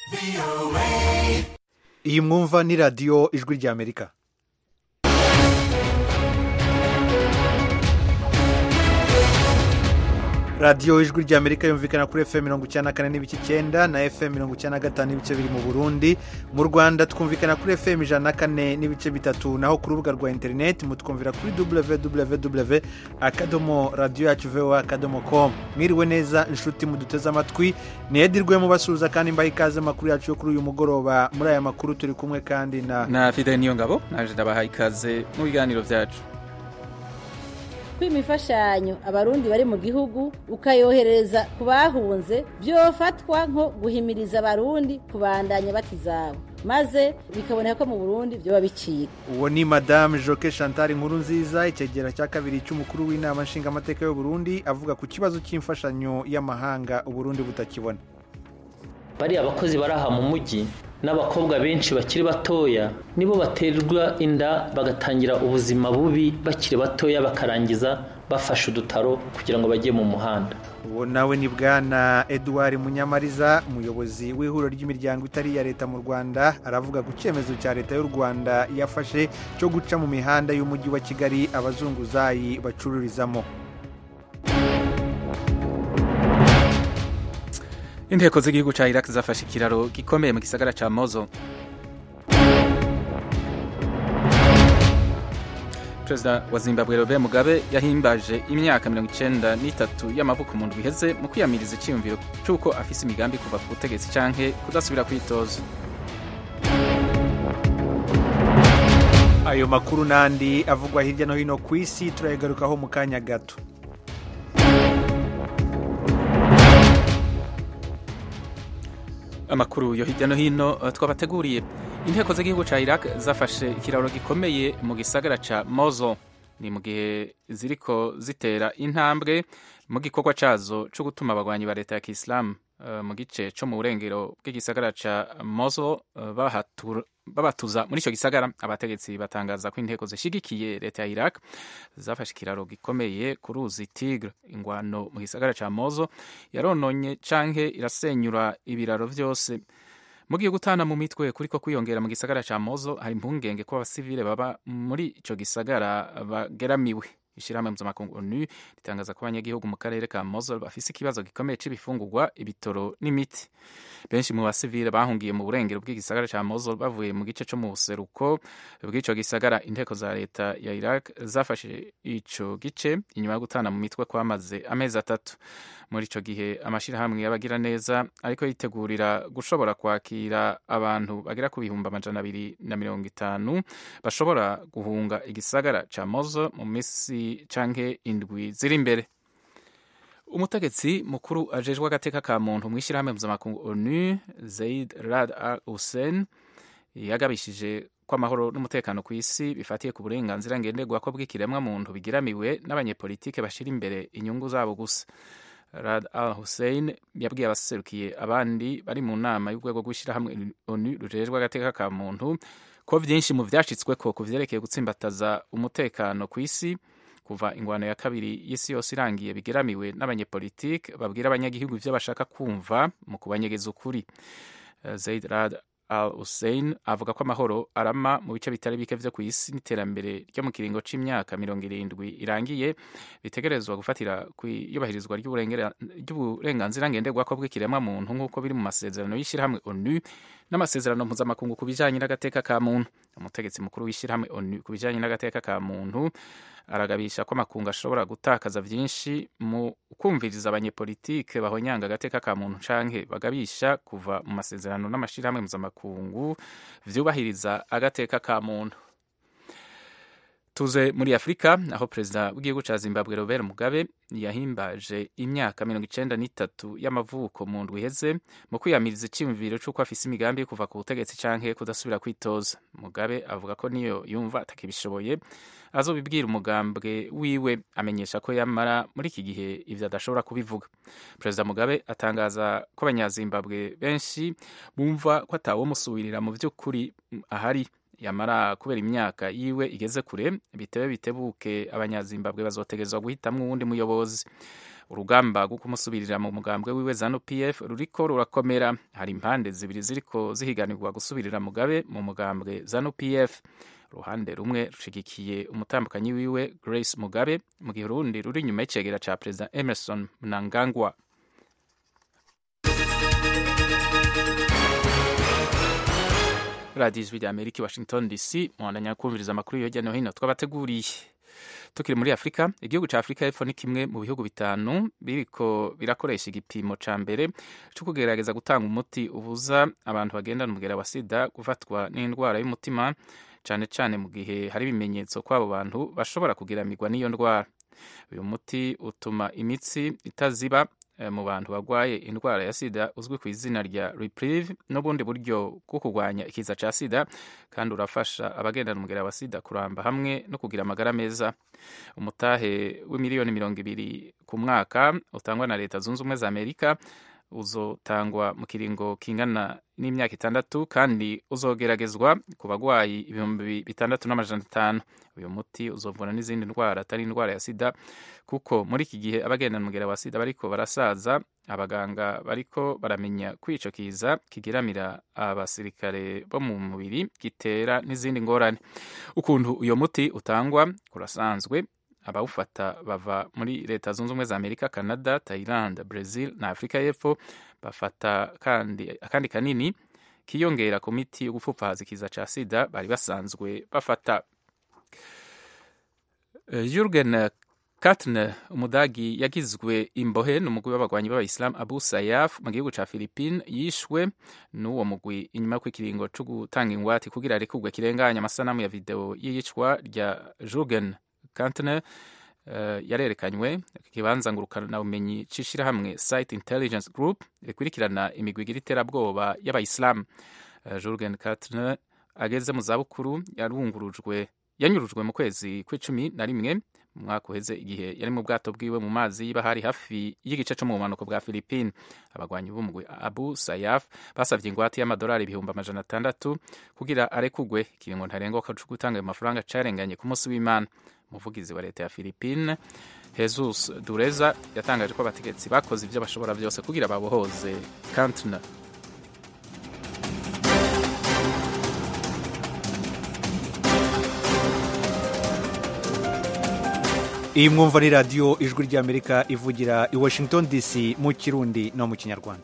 iyi mwumva ni radiyo ijwi ry'Amerika. radiyo ijwi ry'Amerika yumvikana kuri FM 94.9 na FM 95 n'ibice biri mu Burundi. Mu Rwanda twumvikana kuri FM 104 n'ibice bitatu, naho ku rubuga rwa internet mutwumvira kuri www.radioyacu.com. Mwiriwe neza inshuti muduteze amatwi, nedirwe mu basuza kandi mbaye ikaze makuru yacu yo kuri uyu mugoroba. Muri aya makuru turi kumwe kandi na Fidel Niyongabo, naje ndabaha ikaze mu biganiro byacu. Kwimifashanyo abarundi bari mu gihugu ukayohereza kubahunze byofatwa nko guhimiriza abarundi kubandanya batizabo, maze bikaboneka ko mu Burundi byo babicika. Uwo ni Madame Joke Chantal Nkurunziza, ikegera cya kabiri cy'umukuru w'inama nshinga amateka y'u Burundi, avuga ku kibazo cy'imfashanyo y'amahanga u Burundi butakibona. Bari abakozi baraha mu mujyi n'abakobwa benshi bakiri batoya nibo baterwa inda bagatangira ubuzima bubi bakiri batoya, bakarangiza bafashe udutaro kugira ngo bajye mu muhanda. Uwo nawe ni bwana Edouard Munyamariza, umuyobozi w'ihuriro ry'imiryango itari ya leta mu Rwanda, aravuga ku cyemezo cya leta y'u Rwanda yafashe cyo guca mu mihanda y'umujyi wa Kigali abazunguzayi bacururizamo. Inteko z'igihugu ca Iraq zafashe ikiraro gikomeye mu gisagara ca Mosul. Perezida wa Zimbabwe Robert Mugabe yahimbaje imyaka 93 y'amavuko mu ndwi iheze mu kwiyamiriza icyumviro cy'uko afise imigambi kuva ku butegetsi canke kudasubira kwitoza. Ayo makuru nandi avugwa hirya no hino ku isi turayigarukaho mu kanya gato. Amakuru yo hirya no hino twabateguriye. Inteko z'igihugu ca Iraq zafashe ikiraro gikomeye mu gisagara ca Mosul, ni mu gihe ziriko zitera intambwe mu gikorwa cazo cyo gutuma abagwanyi ba leta ya Kiislamu mu gice cyo mu burengero bw'igisagara ca Mosul babatuza muri ico gisagara. Abategetsi batangaza ko inteko zishigikiye leta ya Iraq zafashe ikiraro gikomeye ku ruzi Tigre. Ingwano mu gisagara ca Mosul yarononye canke irasenyura ibiraro vyose. Mu gihe gutana mu mitwe kuriko kwiyongera mu gisagara ca Mosul, hari impungenge ko abasivile baba muri ico gisagara bageramiwe. Ishirahamwe mpuzamakungu ONU ritangaza ko abanyagihugu mu karere ka Mosul bafise ikibazo gikomeye c'ibifungurwa, ibitoro n'imiti. Benshi mu basivile bahungiye mu burengero bw'igisagara ca Mosul bavuye mu gice co mu buseruko bw'ico gisagara. Inteko za leta ya Iraq zafashe ico gice inyuma yo gutana mu mitwe kwamaze amezi 3. Muri ico gihe amashirahamwe y'abagira neza ariko yitegurira gushobora kwakira abantu bagira ku bihumbi 250 bashobora guhunga igisagara ca Mosul mu misi canke indwi ziri imbere. Umutegetsi mukuru ajejwe agateka ka muntu mw'ishirahamwe mpuzamakungu ONU, Zeid Rad al-Hussein, yagabishije ko amahoro n'umutekano ku isi bifatiye ku burenganzira ngenderwako bw'ikiremwa muntu bigiramiwe n'abanyepolitike bashira imbere inyungu zabo gusa. Rad al-Hussein yabwiye abaserukiye abandi bari mu nama y'urwego rw'ishirahamwe ONU rujejwe agateka ka muntu ko vyinshi mu vyashitsweko ku vyerekeye gutsimbataza umutekano ku isi kuva ingwano ya kabiri y'isi yose irangiye bigeramiwe n'abanyepolitike babwira abanyagihugu ivyo bashaka kumva mu kubanyegeza ukuri. Zeid Rad al-Hussein avuga ko amahoro arama mu bice bitari bike vyo ku isi n'iterambere ryo mu kiringo c'imyaka 70 irangiye bitegerezwa gufatira kwiyubahirizwa ry'uburenganzira ngenderwako bw'ikiremwa muntu nk'uko biri mu masezerano y'ishirahamwe ONU n'amasezerano mpuzamakungu ku bijanye n'agateka ka muntu. Umutegetsi mukuru w'ishirahamwe ONU ku bijanye n'agateka ka muntu aragabisha ko amakungu ashobora gutakaza vyinshi mu kumviriza abanyepolitike bahonyanga agateka ka muntu canke bagabisha kuva mu masezerano n'amashirahamwe mpuzamakungu vyubahiriza agateka ka muntu. Tuze muri Afrika, aho perezida w'igihugu ca Zimbabwe Robert Mugabe yahimbaje imyaka 93 y'amavuko mu ndwi iheze mu kwiyamiriza icyumviro c'uko afise imigambi yo kuva ku butegetsi canke kudasubira kwitoza. Mugabe avuga ko niyo yumva atakibishoboye azobibwira umugambwe wiwe, amenyesha ko yamara muri iki gihe ivyo adashobora kubivuga. Perezida Mugabe atangaza ko abanyazimbabwe benshi bumva ko atawo musubirira mu vy'ukuri ahari, yamara kubera imyaka yiwe igeze kure bitebuke abanyazimbabwe bazotegezwa guhitamwo uwundi muyobozi. urugamba rwo kumusubirira mu mugambwe wiwe ZANU-PF ruriko rurakomera. Hari impande zibiri ziriko zihiganirwa gusubirira Mugabe mu mugambwe ZANU-PF. Uruhande rumwe rushigikiye umutambukanyi wiwe Grace Mugabe, mu gihe urundi ruri inyuma y'icegera ca Perezida Emerson Mnangagwa. Radio Ijwi ry'Amerika, Washington DC, muhandanya kumviriza amakuru hirya no hino twabateguriye. Tukiri muri Afrika, igihugu ca Afrika y'Epfo ni kimwe mu bihugu bitanu biriko birakoresha igipimo ca mbere cyo kugerageza gutanga umuti ubuza abantu bagendana umugera wa sida gufatwa n'indwara y'umutima, cane cane mu gihe hari ibimenyetso ko abo bantu bashobora kugiramirwa n'iyo ndwara. Uyu muti utuma imitsi itaziba mu bantu bagwaye indwara ya sida uzwi ku izina rya Reprieve n'ubundi buryo bwo kurwanya ikiza ca sida, kandi urafasha abagendana umugera wa sida kuramba hamwe no kugira amagara meza. Umutahe w'imiliyoni 200 ku mwaka utangwa na Leta Zunze Ubumwe za Amerika uzotangwa mu kiringo kingana n'imyaka 6 kandi uzogeragezwa ku bagwayi 6,500. Uyu muti uzovura n'izindi ndwara atari indwara ya sida, kuko muri iki gihe abagendana umugera wa sida bariko barasaza, abaganga bariko baramenya kwico kiza kigiramira abasirikare bo mu mubiri gitera n'izindi ngorane. Ukuntu uyo muti utangwa kurasanzwe. Abawufata bava muri Leta Zunze Ubumwe za Amerika, Canada, Thailand, Brazil na Afrika y'Epfo. Bafata akandi kanini kiyongera ku miti yo gupfupfahaza ikiza ca sida bari basanzwe bafata. Jürgen Katne, umudagi yagizwe imbohe n'umugwi w'abagwanyi b'abayisilamu Abu Sayyaf mu gihugu ca Philippines, yishwe n'uwo mugwi inyuma y'ikiringo co gutanga ingwate kugira arekurwe kirenganya. Amasanamu ya video y'iyicwa rya Jürgen Katne yarerekanywe kibanza ngurukana ubumenyi c'ishirahamwe Site Intelligence Group rikurikirana imigwi igira iterabwoba y'abayisilamu. Jürgen Katne ageze mu zabukuru yanyurujwe mu kwezi kw'icumi mu mwaka uheze igihe yari mu bwato bwiwe mu mazi y'ibahari hafi y'igice co mu bumanuko bwa Philippines. Abagwanyi b'umugwi Abu Sayyaf basavye ingwate y'amadolari 600,000 kugira arekugwe. Ikiringo ntarengoka co gutanga ayo mafaranga carenganye ku munsi w'Imana. Umuvugizi wa leta ya Philippines Jesus Dureza yatangaje ko abategetsi bakoze ivyo bashobora byose kugira babohoze Katne. Iyi mwumva ni radio Ijwi ry'Amerika ivugira i Washington DC mu Kirundi no mu Kinyarwanda.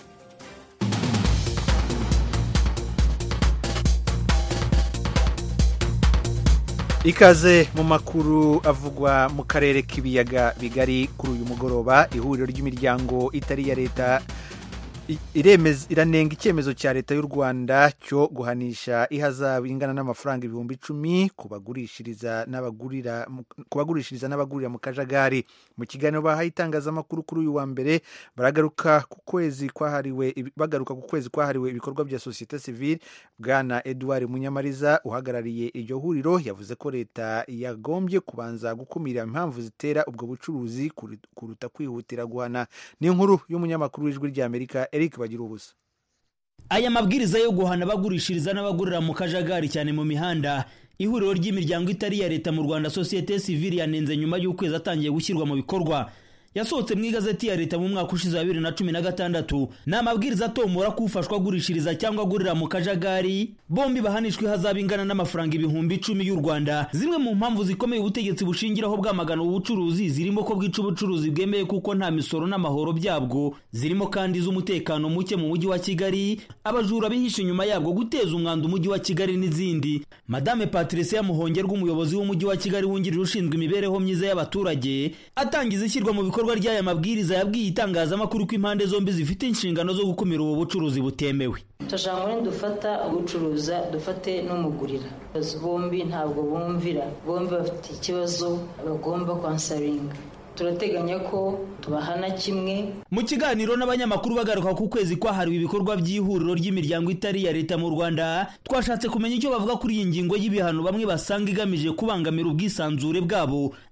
Ikaze mu makuru avugwa mu karere k'ibiyaga bigari kuri uyu mugoroba. Ihuriro ry'imiryango itari ya leta iranenga icyemezo cya leta y'u Rwanda cyo guhanisha ihazabu ingana n'amafaranga 10,000 kubagurishiriza n'abagurira mu kajagari. Mu kiganiro bahaye itangazamakuru kuri uyu wa mbere bagaruka ku kwezi kwahariwe ibikorwa bya societe civile. Bwana Edouard Munyamariza uhagarariye iryo huriro yavuze ko leta yagombye kubanza gukumira impamvu zitera ubwo bucuruzi kuruta kwihutira guhana. Ni inkuru y'umunyamakuru w'Ijwi ry'Amerika Eric Bagirubusa. Aya mabwiriza yo guhana abagurishiriza n'abagurira mu kajagari cyane mu mihanda, ihuriro ry'imiryango itari ya leta mu Rwanda Societe Civile yanenze nyuma y'ukwezi atangiye gushyirwa mu bikorwa. Yasohotse mu igazeti ya leta mu mwaka ushize 2016. Na mabwiriza atomora kufashwa gurishiriza cyangwa gurira mu kajagari bombi bahanishwe ihazabu ingana n'amafaranga 10,000 y'u Rwanda. Zimwe mu mpamvu zikomeye ubutegetsi bushingiraho bwamagana ubucuruzi zirimo ko bwica ubucuruzi bwemeye kuko nta misoro n'amahoro byabwo, zirimo kandi z'umutekano muke mu mujyi wa Kigali, abajura bihishe nyuma yabwo, guteza umwanda umujyi wa Kigali n'izindi. Madame Patricia Muhongerwa, umuyobozi w'umujyi wa Kigali wungirije ushinzwe imibereho myiza y'abaturage, atangiza ishyirwa mu bikorwa ry'aya mabwiriza yabwiye itangazamakuru ko impande zombi zifite inshingano zo gukumira ubu bucuruzi butemewe. Tujangwe dufata ubucuruza dufate n'umugurira, bombi ntabwo bumvira, bombi bafite ikibazo bagomba kwansaringa. Turateganya ko tubahana kimwe. Mu kiganiro n'abanyamakuru bagaruka ku kwezi kwahariwe ibikorwa by'ihuriro ry'imiryango itari ya leta mu Rwanda, twashatse kumenya icyo bavuga kuri iyi ngingo y'ibihano bamwe basanga igamije kubangamira ubwisanzure bwabo,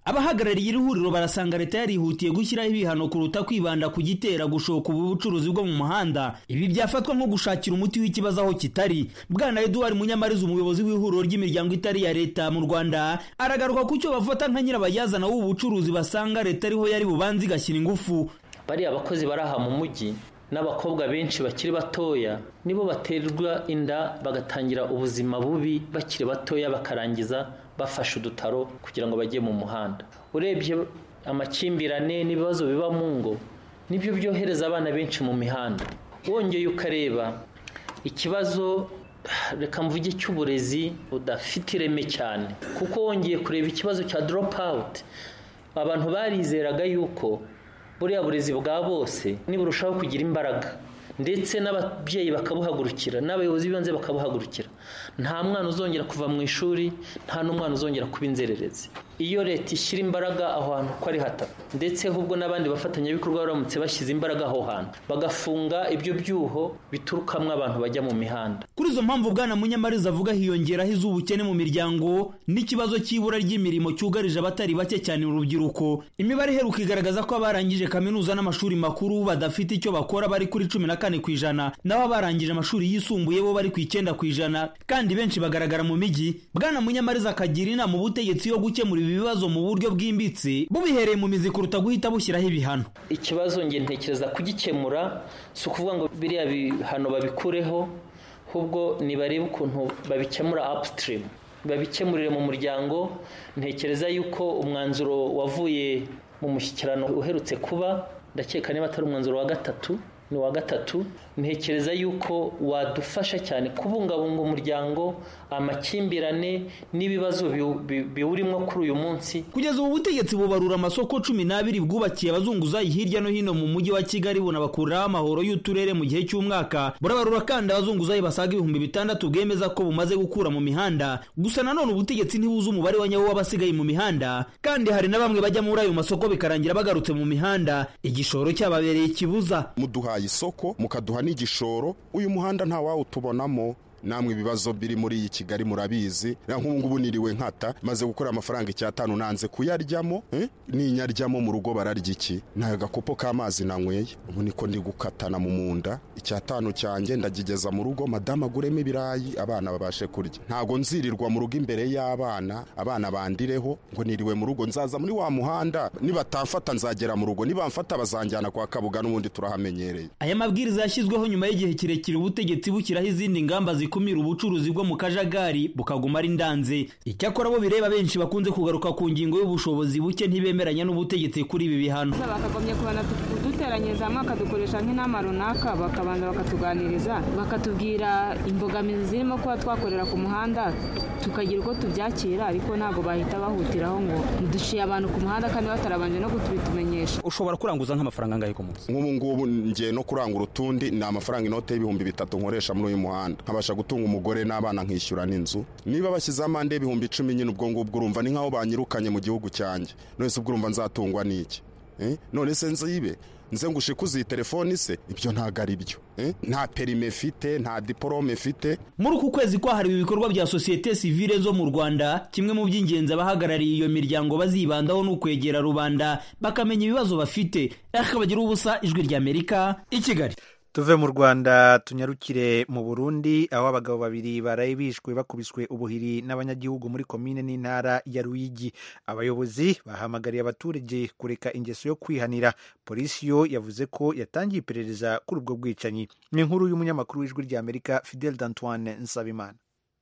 abahagarariye iri huriro barasanga leta yarihutiye gushyiraho ibihano kuruta kwibanda ku gitera gushoka ubu bucuruzi bwo mu muhanda. Ibi byafatwa nko gushakira umuti w'ikibazo aho kitari. Bwana Edouard Munyamariza, umuyobozi w'ihuriro ry'imiryango itari ya leta mu Rwanda, aragaruka ku cyo bafata nka nyirabayazana w'ubu bucuruzi basanga leta ariho yari bubanze igashyira ingufu. Bari abakozi baraha mu mujyi n'abakobwa benshi bakiri batoya nibo baterwa inda bagatangira ubuzima bubi bakiri batoya bakarangiza bafashe udutaro kugira ngo bajye mu muhanda. Urebye amakimbirane n'ibibazo biba mu ngo nibyo byohereza abana benshi mu mihanda. Wongeye ukareba ikibazo reka mvuge cy'uburezi budafite ireme cyane, kuko wongeye kureba ikibazo cya drop out. Abantu barizeraga yuko buriya burezi bwa bose niburushaho kugira imbaraga ndetse n'ababyeyi bakabuhagurukira n'abayobozi b'ibanze bakabuhagurukira, nta mwana uzongera kuva mu ishuri, nta n'umwana uzongera kuba inzererezi. Iyo leta ishyira imbaraga aho hantu ko ari hata, ndetse ahubwo n'abandi bafatanyabikorwa baramutse bashyize imbaraga aho hantu bagafunga ibyo byuho biturukamo abantu bajya mu mihanda. Kuri izo mpamvu Bwana Munyamariza avuga hiyongeraho iz'ubukene mu miryango n'ikibazo cy'ibura ry'imirimo cyugarije abatari bake cyane urubyiruko. Imibare iheruka igaragaza ko abarangije kaminuza n'amashuri makuru badafite icyo bakora bari kuri 14%, naho abarangije amashuri yisumbuye bo bari ku 9%, kandi benshi bagaragara mu mijyi. Bwana Munyamariza akagira inama ubutegetsi yo gukemura ibibazo mu buryo bwimbitse bubihereye mu mizi kuruta guhita bushyiraho ibihano. Ikibazo nge ntekereza kugikemura si ukuvuga ngo biriya bihano babikureho, ahubwo nibarebe ukuntu babikemura upstream, babikemurire mu muryango. Ntekereza yuko umwanzuro wavuye mu mushyikirano uherutse kuba, ndakeka niba atari umwanzuro wa gatatu, ni wa gatatu, ntekereza yuko wadufasha cyane kubungabunga umuryango, amakimbirane n'ibibazo biwurimo kuri uyu munsi. Kugeza ubu butegetsi bubarura amasoko 12 bwubakiye abazunguzayi hirya no hino mu mujyi wa Kigali bunabakuraho amahoro y'uturere mu gihe cy'umwaka. Burabarura kandi abazunguzayi basaga 6,000 bwemeza ko bumaze gukura mu mihanda. Gusa nanone ubutegetsi ntibuza umubare wa nyawo w'abasigaye mu mihanda, kandi hari na bamwe bajya muri ayo masoko bikarangira bagarutse mu mihanda. Igishoro cyababereye kibuza. Muduhaye isoko mukaduha n'igishoro, uyu muhanda nta wawutubonamo. Namwe ibibazo biri muri iyi Kigali murabizi. Nk'ubu niriwe nkata maze gukora amafaranga 5 nanze kuyaryamo, ninyaryamo mu rugo bararya iki? Nta gakopo k'amazi nanyweye, ubu niko ndi gukatana mu munda. 5 cyanjye ndagigeza mu rugo, madama aguremo ibirayi abana babashe kurya. Ntago nzirirwa mu rugo imbere y'abana, abana bandireho ngo niriwe mu rugo. Nzaza muri wa muhanda, nibatamfata nzagera mu rugo, nibamfata bazanjyana kwa Kabuga n'ubundi turahamenyereye. Aya mabwiriza yashyizweho nyuma y'igihe kirekire ubutegetsi bukiraho izindi ngamba kumira ubucuruzi bwo mu kajagari bukaguma ari ndanze. Icyakora bo bireba benshi bakunze kugaruka ku ngingo y'ubushobozi buke ntibemeranya n'ubutegetsi kuri ibi bihano. Bakagomye kubana duteranyiriza hamwe akadukoresha nk'inama runaka, bakabanza bakatuganiriza bakatubwira imbogamizi zirimo kuba twakorera ku muhanda, tukagira uko tubyakira, ariko ntabwo bahita bahutiraho ngo duciye abantu ku muhanda kandi batarabanje no kutubitumenyesha. Ushobora kuranguza nk'amafaranga angahe ku munsi? Nk'ubu ngubu ngiye no kurangura utundi ni amafaranga inote y'3,000 nkoresha muri uyu muhanda, nkabasha gutunga umugore n'abana nkishyura n'inzu. Niba bashyize amande 10,000 nyine ubwo ngubwo urumva ni nkaho banyirukanye mu gihugu cyanjye. None se ubwo urumva nzatungwa n'iki? None se nzibe nze ngushikuze iyi telefone se? Ibyo ntago ari byo. Nta perime fite, nta diplome fite. Muri uku kwezi kwahariwe ibikorwa bya societe civile zo mu Rwanda, kimwe mu by'ingenzi abahagarariye iyo miryango bazibandaho n'ukwegera rubanda bakamenya ibibazo bafite. Akabagira ubusa, Ijwi ry'Amerika, i Kigali. Tuve mu Rwanda tunyarukire mu Burundi, aho abagabo 2 baraye bishwe bakubiswe ubuhiri n'abanyagihugu muri komine n'intara ya Ruyigi. Abayobozi bahamagariye abaturage kureka ingeso yo kwihanira. Polisi yo yavuze ko yatangiye iperereza kuri ubwo bwicanyi. Ni inkuru y'umunyamakuru w'Ijwi ry'Amerika Fidel d'Antoine Nsabimana.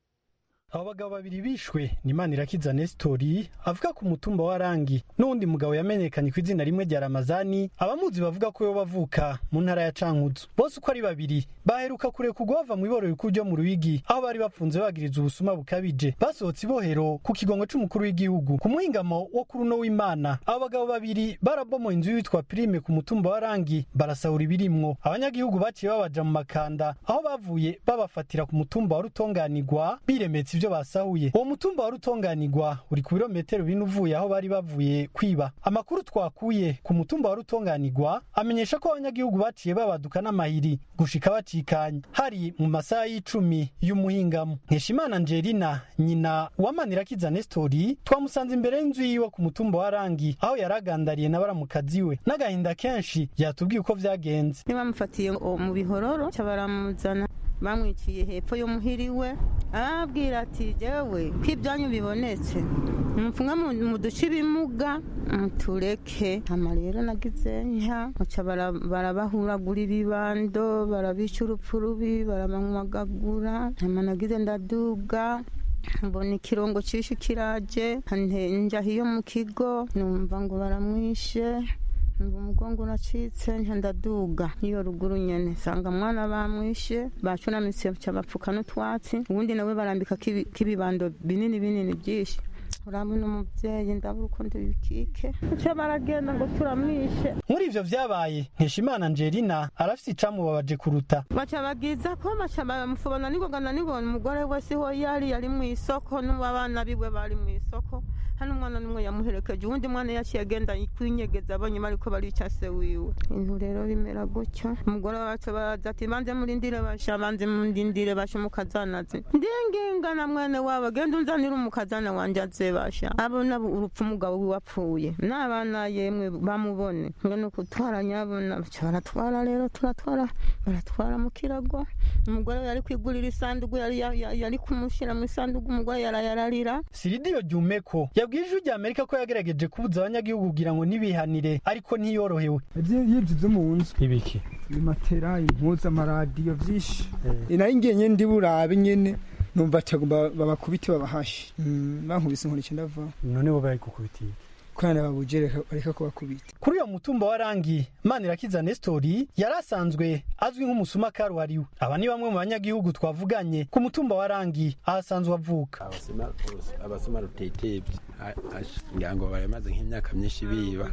Abo bagabo 2 bishwe ni Manirakiza Nestori avuga ku mutumba wa Rangi, n'undi mugabo yamenyekanye ku izina rimwe rya Ramazani, abamuzi bavuga ko yo bavuka mu ntara ya Cankuzo. Bose uko ari 2 baheruka kurekurwa bava mu iborero ryo mu Ruyigi, aho bari bafunze bagiriza ubusuma bukabije. Basohotse ibohero ku kigongo c'umukuru w'igihugu ku muhingamo wo kuri no w'Imana. Abo bagabo 2 barabomo inzu yitwa Prime ku mutumba wa Rangi, barasahura ibirimwo. Abanyagihugu baciye babaja mu makanda, aho bavuye babafatira ku mutumba wa Rutonganirwa biremetse ivyo basahuye. Uwo mutumba wa Rutonganirwa uri ku birometero bine uvuye aho bari bavuye kwiba. Amakuru twakuye ku mutumba wa Rutonganirwa amenyesha ko abanyagihugu baciye babaduka n'amahiri gushika bacikanye hari mu masaha y'icumi y'umuhingamo. Nkeshimana Angelina nyina wa Manirakiza Nestori twamusanze imbere y'inzu yiwe ku mutumba wa Rangi aho yaragandariye n'abaramukazi we n'agahinda kenshi yatubwiye uko vyagenze. Bamufatiye mu bihororo baramuzana bamwiciye hepfo yo muhiriwe arabwira ati jewe kw'ibyanyu bibonetse mupfunga mu duce bimuga tureke hama rero nagize nka baca barabahuragura ibibando barabisha urupfu rubi barabamwagagura hama nagize ndaduga mbona ikirongo cishe kiraje nja hiyo mu kigo numva ngo baramwishe umugongo nacitse ndaduga iyo ruguru nyene sanga mwana bamwishe bacunamitse cyabapfuka n'utwatsi ubundi nawe barambika kibibando binini byinshi urabona umuvyeyi ndabura uko ndibikike cyo baragenda ngo turamwishe. Muri ivyo vyabaye Nkeshimana Angelina arafise icamubabaje kuruta baca bagiza ko baca bamufubona nigongana nibona umugore wese ho yari mu isoko n'abana biwe bari mu isoko hano umwana numwe yamuherekeje uwundi mwana yaciye agenda kwinyegeza abonye mariko barica se wiwe. Intu rero bimera gutyo umugore wacu baza ati banze murindire basha mukazanaze ndinginga na mwene wabo genda unzanira umukazana wanje azebasha abona urupfu umugabo wapfuye n'abana yemwe bamubone ngo no kutwara nyabona baratwara rero baratwara mu kirago umugore yari kwigurira isanduku yari kumushira mu isanduku umugore yararira. Siridiyo Jumeko yabwije ujya Amerika ko yagerageje kubuza abanyagihugu kugira ngo nibihanire ariko ntiyorohewe. Yibyo zo mu nzu ibiki imatera impuza amaradiyo vyinshi inari ngenye ndi burabe nyene numva cyagomba babakubiti babahashe bankubise nkurice ndava none bo bari gukubitiye kwana babujere areka ko bakubita. Kuri uyo mutumba wa Rangi Manirakiza Nestori yarasanzwe azwi nk'umusuma karuhariwe. Aba ni bamwe mu banyagihugu twavuganye ku mutumba wa Rangi ahasanzwe avuka. Abasuma rutetebye ngango baremaze nk'imyaka myinshi biba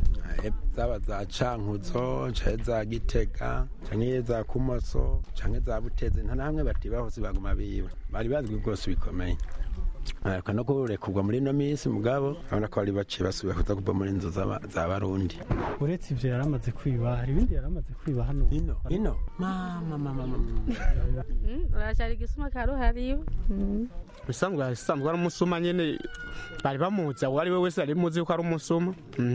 zaba za Cankuzo za Gitega canke za Kumoso canke za Buteze nta namwe batibaho zibaguma biba bari bazwi rwose bikomeye no kurekurwa muri no misi mugabo abona ko bari baciye basubira kuza kuva muri inzu za Barundi. Uretse ivyo yaramaze kwiba hari ibindi yaramaze kwiba hano ino mama urashari gisuma karuhariwe bisanzwe ari umusuma nyene bari bamuza uwo ari we wese ari muzi ko ari umusuma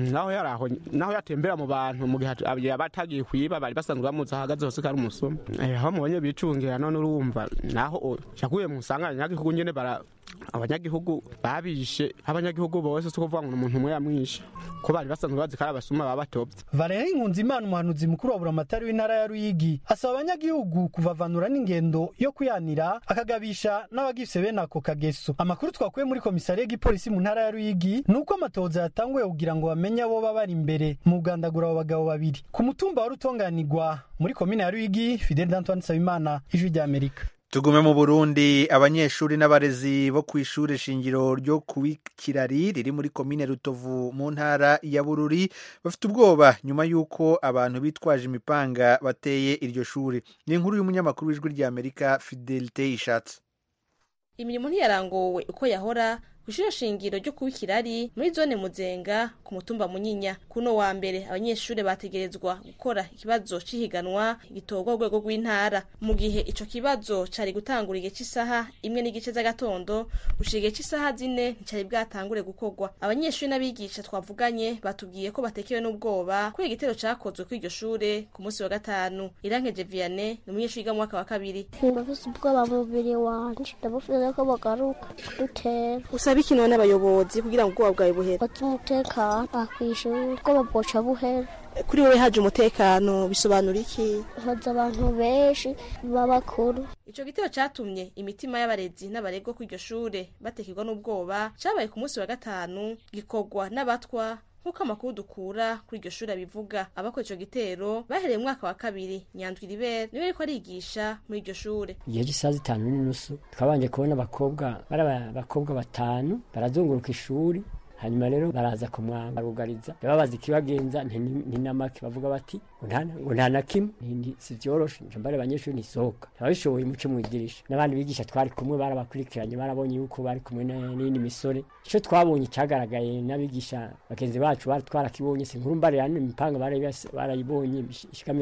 naho yatembera mu bantu mu gihe abatagiye kwiba bari basanzwe bamuza ahagaze hose ko ari umusuma aho mubonye bicungira none urumva naho yaguye mu nsanganya nyagihugu nyene abanyagihugu babishe abanyagihugu bose so kuvuga ngo umuntu umwe yamwishe ko bari basanzwe bazi ko ari abasuma babatobye. Valerie Nkunzimana umuhanuzi mukuru wa buramatari w'intara ya Ruyigi asaba abanyagihugu kuvavanura n'ingendo yo kuyanira akagabisha n'abagifise bene ako kageso. Amakuru twakuye muri komisariya y'igipolisi mu ntara ya Ruyigi nuko amatoza yatanguye kugira ngo bamenye abo bari imbere mu Ugandagura abagabo babiri ku mutumba wa Rutonganirwa muri komine ya Ruyigi. Fidel Antoine Sabimana, Ijwi rya Amerika. Tugume mu Burundi abanyeshuri n'abarezi bo kw'ishure shingiro ryo kuwikirari riri muri komine Rutovu mu ntara ya Bururi bafite ubwoba nyuma yuko abantu bitwaje imipanga bateye iryo shuri. Ni inkuru y'umunyamakuru w'Ijwi rya Amerika Fidelite Ishatse. Imirimo ntiyarangowe uko yahora kw'ishure shingiro ryo kuwikirari muri zone Muzenga ku mutumba Munyinya. Kuno wa mbere abanyeshure bategerezwa gukora ikibazo cihiganwa gitorwa urwego rw'intara mu gihe ico kibazo cari gutangura igihe cy'isaha 1:00 z'agatondo ushige cy'isaha 4 nticari bwatangure gukorwa. Abanyeshure n'abigisha twavuganye batubwiye ko batekewe n'ubwoba kuri igitero cakozwe kuri iryo shure ku munsi wa gatanu. Irankeje Vianney ni umunyeshure mu mwaka wa 2. Ndafise ubwoba mu mubiri wanje ndabufuza ko bagaruka dutera usaba ikintu n'abayobozi kugira ngo ubwoba bwawe buhere umutekano akwishura ko baboca buhere. Kuri wewe haje umutekano bisobanura iki? Haza abantu benshi babakuru. Ico gitero catumye imitima y'abarezi n'abarego ku iryo shure batekirwa n'ubwoba cabaye ku munsi wa gatanu gikorwa n'abatwa nkuko amakuru dukura kuri iryo shure bivuga. Abakora ico gitero bahereye mu mwaka wa 2 Nyandwi River niwe ariko arigisha muri iryo shure. Igihe cy'isaha 5:30 twabanje kubona abakobwa 5 barazunguruka ishuri hanyuma rero baraza kumwangariza babaza ikibagenza ntinamake bavuga bati ngo nta na kimwe sivyoroshe njambare abanyeshuri nisohoka abishoboye muce mwidirisha n'abandi bigisha twari kumwe barabakurikiranye barabonye yuko bari kumwe n'indi misore ico twabonye cagaragaye n'abigisha bakenzi bacu twarakibonye sinkuru mbarira n'imipanga barayibonye ishika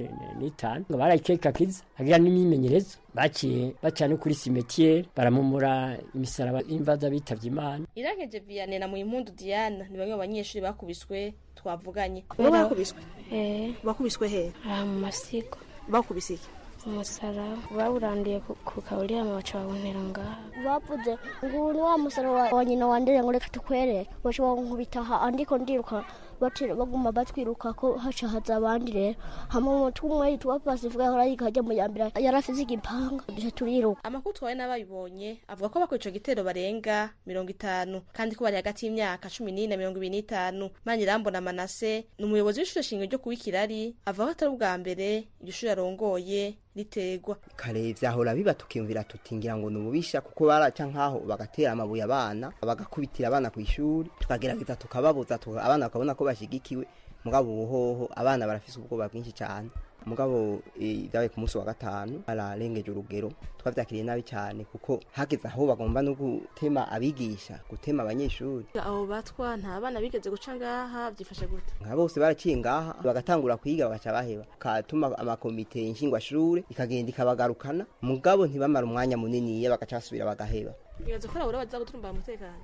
25 ngo barayikeka kiza agira n'imyimenyerezo baciye bacana kuri cimetière baramumura imisaraba imvaza bitavye Imana. Irankeje Vianney na Muhimpundu Diana ni bamwe mu banyeshuri bakubiswe twavuganye. Bakubiswe? Bakubiswe he? Mu masigo. Bakubise iki? Umusara bawurandiye ku kaburimbo amabaca babonera ngaha bavuze ngo ni wa musara wa nyina wandere ngo reka tukwereke baje bankubitaha andiko ndiruka batira baguma batwiruka ko haca haza abandi rero hamwe mu tumwe yitwa Pacifique ahora yikajya mu yambira yarafise igipanga duje turiruka. Amakuru twawe n'abayibonye avuga ko bakwico gitero barenga 50 kandi ko bari hagati y'imyaka 14 na 25. Manirambo na Manase n'umuyobozi w'ishure shingiro ryo kubikirari avuga ko atari ubwa mbere iryo shure yarongoye ritegwa kare vyahora biba tukiyumvira tutingira ngo nububisha kuko baraca nkaho bagatera amabuye abana bagakubitira abana ku ishuri tukagerageza tukababuza abana bakabona ko bashigikiwe mugabo uhoho abana barafise ubwoba bwinshi cyane mugabo dawe ku munsi wa gatanu ararengeje urugero twavyakiriye nabi cyane kuko hageze aho bagomba no gutema abigisha gutema abanyeshuri. Abo batwa nta bana bigeze guca ngaha byifashe gute? Nka bose baraciye ngaha bagatangura kwiga bagaca baheba katuma amakomite nshingwa shure ikagenda ikabagarukana mugabo ntibamara umwanya munini bagaca basubira bagaheba. Bibaza ko abura baza gutumba umutekano.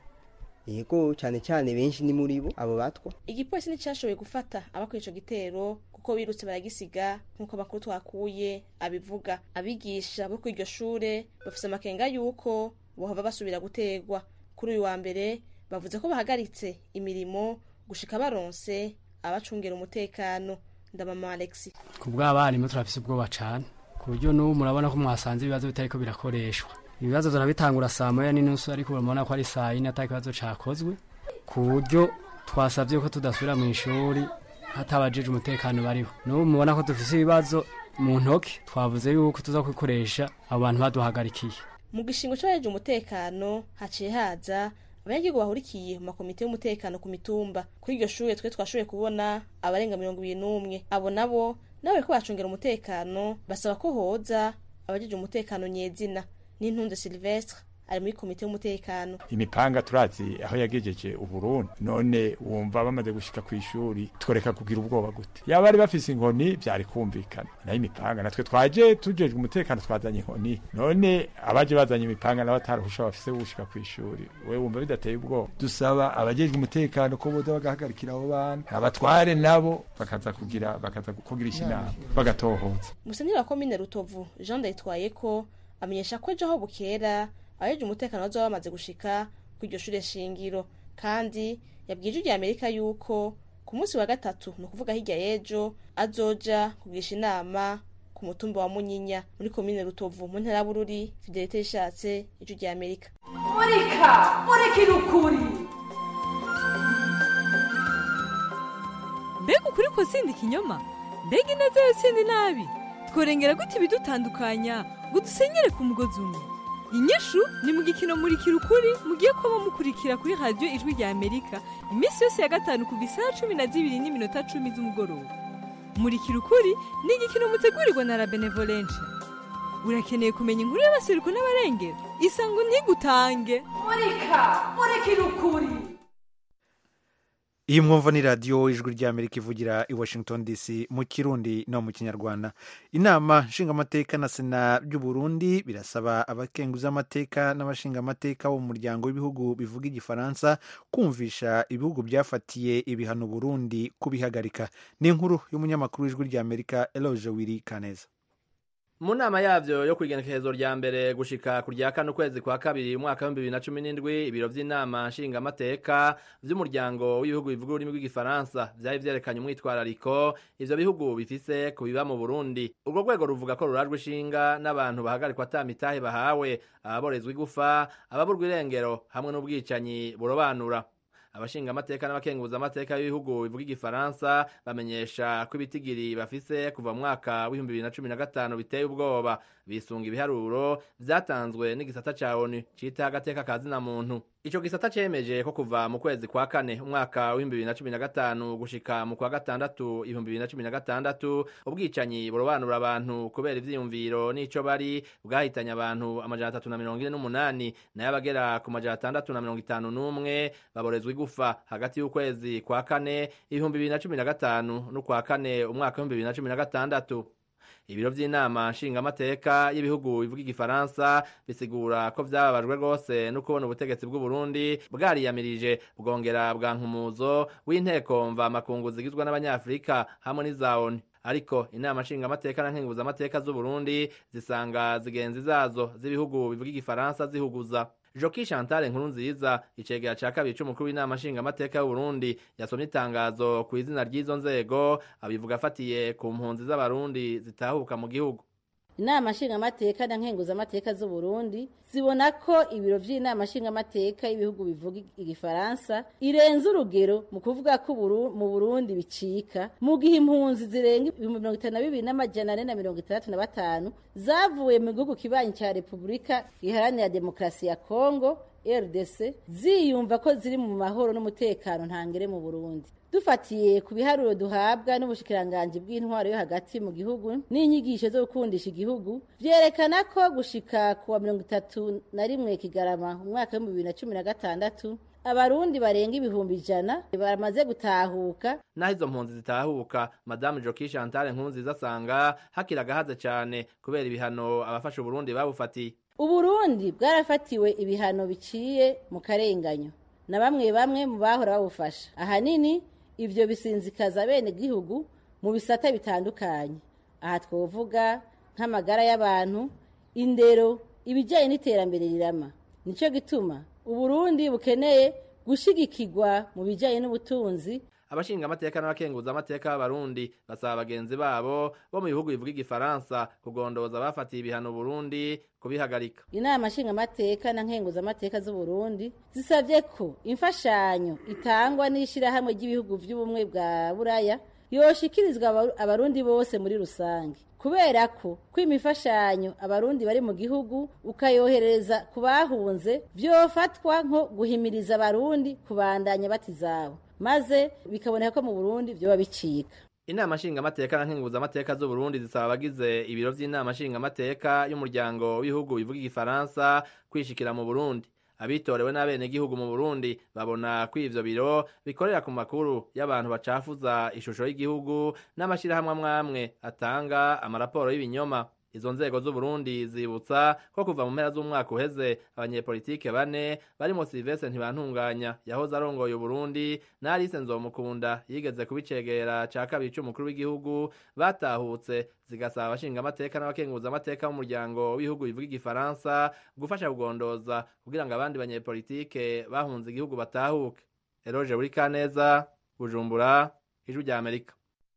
Yego cyane benshi ni muri bo abo batwa. Igipolisi nicashoboye gufata abakwico gitero kuko birutse baragisiga nkuko bakuru twakuye abivuga. Abigisha bo kwiryo shure bafise amakenga yuko bohava basubira gutegwa. Kuri uyu wa mbere bavuze ko bahagaritse imirimo gushika baronse abacungera umutekano. Ndamama Alexis. Kubw'abarimu turafise ubwoba cyane ku buryo n'ubu murabona ko mwasanze ibibazo bitariko birakoreshwa. Ibibazo turabitangura saa moya n'inusu ariko urabona ko ari saa 4 atari kibazo cakozwe ku buryo twasabye ko tudasubira mu ishuri hatabajije umutekano bariho. N'ubu mubona ko dufise ibibazo mu ntoki twavuze yuko tuza kwikoresha abantu baduhagarikiye. Mu gishingo cyaje umutekano haciye haza abanyagihugu bahurikiye mu makomite y'umutekano ku mitumba. Kuri iryo shure twe twashoboye kubona abarenga 21 abo nabo nawe ko bacungera umutekano basaba ko hoza abajije umutekano nyezina. N'intunde Silvestre ari muri komite y'umutekano. Imipanga turazi aho yagejeje uburundi none wumva bamaze gushika ku ishuri tworeka kugira ubwoba gute yaba ari bafise inkoni byari kumvikana nayo imipanga natwe twaje tujejwe umutekano twazanye inkoni none abaje bazanye imipanga nabo ataruhusha bafise gushika ku ishuri we wumva bidateye ubwoba dusaba abajejwe umutekano ko boza bagahagarikira abo bana abatware nabo bakaza kugira inama bagatohoza. Musenyi wa komine Rutovu Jean Ndayitwaye ko amenyesha ko ejo aho bukera abajeje umutekano bazoba bamaze gushika ku iryo shure shingiro kandi yabwije ijya Amerika yuko ku munsi wa gatatu no kuvuga hirya yejo azoja kugisha inama ku mutumba wa Munyinya muri komine Rutovu mu ntara Bururi. Fidelite ishatse ijya Amerika. Muri kirukuri mbega ukuri ko sindi kinyoma mbega ineza yo sindi nabi tworengera gute ibidutandukanya ngo dusenyere ku mugozi umwe. Inyishu ni mu gikino muri kirukuri mugiye kuba mukurikira kuri radio Ijwi rya Amerika iminsi yose ya gatanu kuva isaha 12:10 z'umugoroba. Muri kirukuri ni igikino mutegurirwa na La Benevolence. Urakeneye kumenya inkuru y'abasiruko n'abarengera isango ntigutange. Muri kirukuri. Iyi mwumva ni radio Ijwi rya Amerika ivugira i Washington DC mu Kirundi no mu Kinyarwanda. Inama nshingamateka na Sena by'u Burundi birasaba abakenguza amateka n'abashinga amateka bo mu muryango w'ibihugu bivuga igifaransa kumvisha ibihugu byafatiye ibihano Burundi kubihagarika. Ni inkuru y'umunyamakuru w'Ijwi rya Amerika Eloge Wiri Kaneza. Mu nama yavyo yo kwigenekerezo rya mbere gushika ku rya 4 kwezi kwa kabiri umwaka wa 2017 ibiro vy'inama nshinga amateka vy'umuryango w'ibihugu bivuga ururimi rw'igifaransa vyari vyerekanye umwitwarariko ivyo bihugu bifise kubiba mu Burundi. Urwo rwego ruvuga ko rurajwe ishinga n'abantu bahagarikwa atamitahe bahawe, ababorezwa igufa, ababurwa irengero hamwe n'ubwicanyi burobanura. Abashinga amateka n'abakenguza amateka y'ibihugu bivuga igifaransa bamenyesha ko ibitigiri bafise kuva mwaka wa 2015 biteye ubwoba bisunga ibiharuro vyatanzwe n'igisata ca ONU cita agateka kazina muntu. Ico gisata cemeje ko kuva mu kwezi kwa kane umwaka wa 2015 gushika mu kwa gatandatu 2016 ubwicanyi burobanura abantu kubera ivyiyumviro n'ico bari bwahitanye abantu 348 nayo abagera ku 651 baborezwa igufa hagati y'ukwezi kwa kane 2015 no kwa kane umwaka wa 2016. Ibiro vy'inama nshingamateka y'ibihugu bivuga igifaransa bisigura ko vyababajwe rwose no kubona ubutegetsi bw'u Burundi bwariyamirije bwongera bwa nkumuzo w'inteko mva makungu zigizwe n'abanyafrika hamwe n'iza ONU. Ariko inama nshingamateka na nkenguzamateka z'u Burundi zisanga zigenzi zazo z'ibihugu bivuga igifaransa zihuguza. Joki Chantal Nkurunziza icegera ca kabiri c'umukuru w'inama nshingamateka y'u Burundi yasomye itangazo ku izina ry'izo nzego abivuga afatiye ku mpunzi z'abarundi zitahuka mu gihugu. Inama nshingamateka na nkenguzamateka z'u Burundi zibona ko ibiro vy'inama nshingamateka y'ibihugu bivuga igifaransa irenze urugero mu kuvuga ko mu Burundi bicika mu gihe impunzi zirenga 52,465 zavuye mu gihugu kibanyi ca Republika Iharanira Demokarasi ya Kongo RDC ziyumva ko ziri mu mahoro n'umutekano ntangere mu Burundi. Dufatiye ku biharuro duhabwa n'ubushikiranganje bw'intwaro yo hagati mu gihugu n'inyigisho zo gukundisha igihugu vyerekana ko gushika kuwa 31 Kigarama umwaka wa 2016 abarundi barenga 100,000 baramaze gutahuka. Naho izo mpunzi zitahuka Madame Joki Chantal Nkurunziza asanga hakiragahaze cyane kubera ibihano abafasha Burundi babufatiye. Uburundi bwarafatiwe ibihano biciye mu karenganyo na bamwe mu bahora babufasha. Ahanini ivyo bisinzikaza bene gihugu mu bisata bitandukanye. Aha twovuga nk'amagara y'abantu, indero, ibijyanye n'iterambere rirama. Nico gituma Uburundi bukeneye gushigikirwa mu bijyanye n'ubutunzi. Abashinga amateka n'abakenguza amateka b'abarundi basaba bagenzi babo bo mu bihugu bivuga igifaransa kugondoza bafatiye ibihano Burundi kubihagarika. Inama nshinga amateka na nkenguza amateka z'u Burundi zisavye ko imfashanyo itangwa n'ishirahamwe ry'ibihugu vy'ubumwe bwa Buraya yoshikirizwa abarundi bose muri rusange. Kubera ko imifashanyo abarundi bari mu gihugu ukayohereza kubahunze vyofatwa nko guhimiriza abarundi kubandanya batizabo maze bikaboneka ko mu Burundi byo babicika. Inama nshinga amateka na nkenguza amateka z'u Burundi zisaba abagize ibiro vy'inama nshinga amateka y'umuryango w'ibihugu bivuga igifaransa kwishikira mu Burundi. Abitorewe n'abene gihugu mu Burundi babona ko ivyo biro bikorera ku makuru y'abantu bacafuza ishusho y'igihugu n'amashirahamwe amwe atanga amaraporo y'ibinyoma. Izo nzego z'u Burundi zibutsa ko kuva mu mpera z'umwaka uheze abanyepolitike bane barimo Sylvestre Ntibantunganya yahoze arongoye Burundi na Alice Nzomukunda yigeze kubicegera ca kabiri c'umukuru w'igihugu batahutse zigasaba abashinga amateka n'abakenguza amateka b'umuryango w'ibihugu bivuga igifaransa gufasha kugondoza kugira ngo abandi banyepolitike bahunze igihugu batahuke. Eroge Burikaneza, Bujumbura, Ijwi rya Amerika.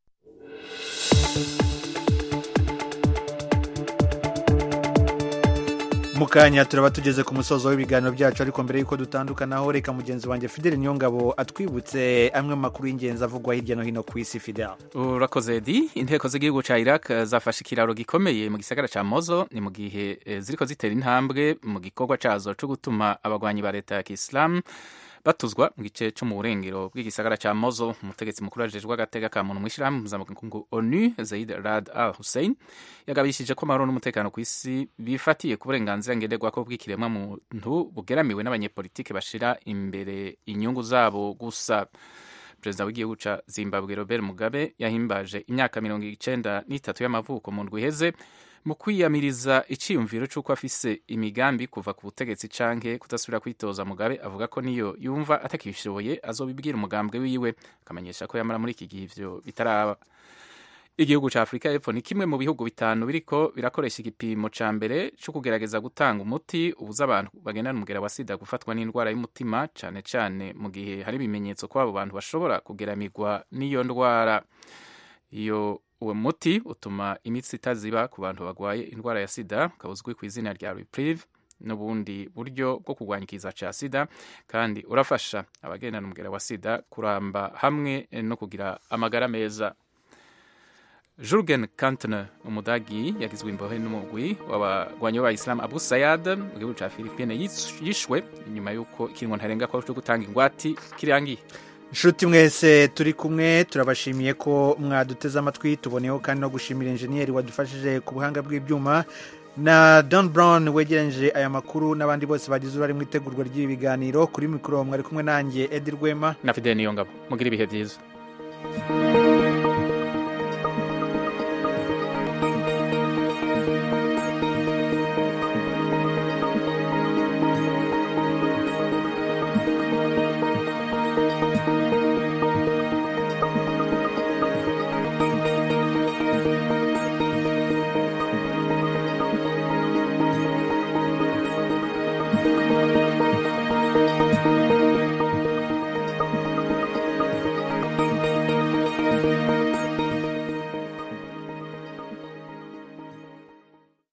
Mukanya turaba tugeze ku musozo w'ibiganiro byacu ariko mbere yuko dutandukanaho reka mugenzi wanjye Fidel Nyongabo atwibutse amwe makuru y'ingenzi avugwa hirya no hino ku isi. Fidel, urakoze Edi. Inteko z'igihugu ca Iraq zafashe ikiraro gikomeye mu gisagara ca Mosul ni mu gihe ziriko zitera intambwe mu gikorwa cazo co gutuma abagwanyi ba leta ya Islam batuzwa mu gice cyo mu burengero bw'igisagara ca Mosul. Umutegetsi mukuru ajejwe agateka ka muntu mw'ishirahamwe mpuzamakungu ONU Zaid Rad Al Hussein yagabishije ko amahoro n'umutekano ku isi bifatiye ku burenganzira ngenderwako bw'ikiremwa muntu bugeramiwe n'abanyepolitike bashira imbere inyungu zabo gusa. Perezida w'igihugu ca Zimbabwe Robert Mugabe yahimbaje imyaka 93 y'amavuko mu ndwi iheze mu kwiyamiriza iciyumviro c'uko afise imigambi kuva ku butegetsi canke kudasubira kwitoza. Mugabe avuga ko niyo yumva atakibishoboye azobibwira umugambwe wiwe, akamenyesha ko yamara muri iki gihe ivyo bitaraba. Igihugu ca Afrika y'Epfo ni kimwe mu bihugu bitanu biriko birakoresha igipimo ca mbere co kugerageza gutanga umuti ubuza abantu bagendana umugera wa sida gufatwa n'indwara y'umutima, cane cane mu gihe hari ibimenyetso ko abo bantu bashobora kugeramirwa n'iyo ndwara. Uwo muti utuma imitsi itaziba ku bantu bagwaye indwara ya sida, ukaba uzwi ku izina rya Reprieve, n'ubundi buryo bwo kurwanya ikiza ca sida, kandi urafasha abagendana umugera wa sida kuramba hamwe no kugira amagara meza. Jürgen Kantner umudagi yagizwe imbohe n'umugwi w'abagwanyi b'abayisilamu Abu Sayyad mu gihugu ca Philippines yishwe inyuma y'uko ikiringo ntarenga ko cyo gutanga ingwati kirangiye. Inshuti mwese turi kumwe turabashimiye ko mwaduteze amatwi, tuboneyeho kandi no gushimira enjeniyeri wadufashije ku buhanga bw'ibyuma na Don Brown wegereje aya makuru n'abandi bose bagize uruhare mu itegurwa ry'ibi biganiro. Kuri mikoro mwari kumwe nanjye Edi Rwema na Fidel Niyongabo. Mugira ibihe byiza.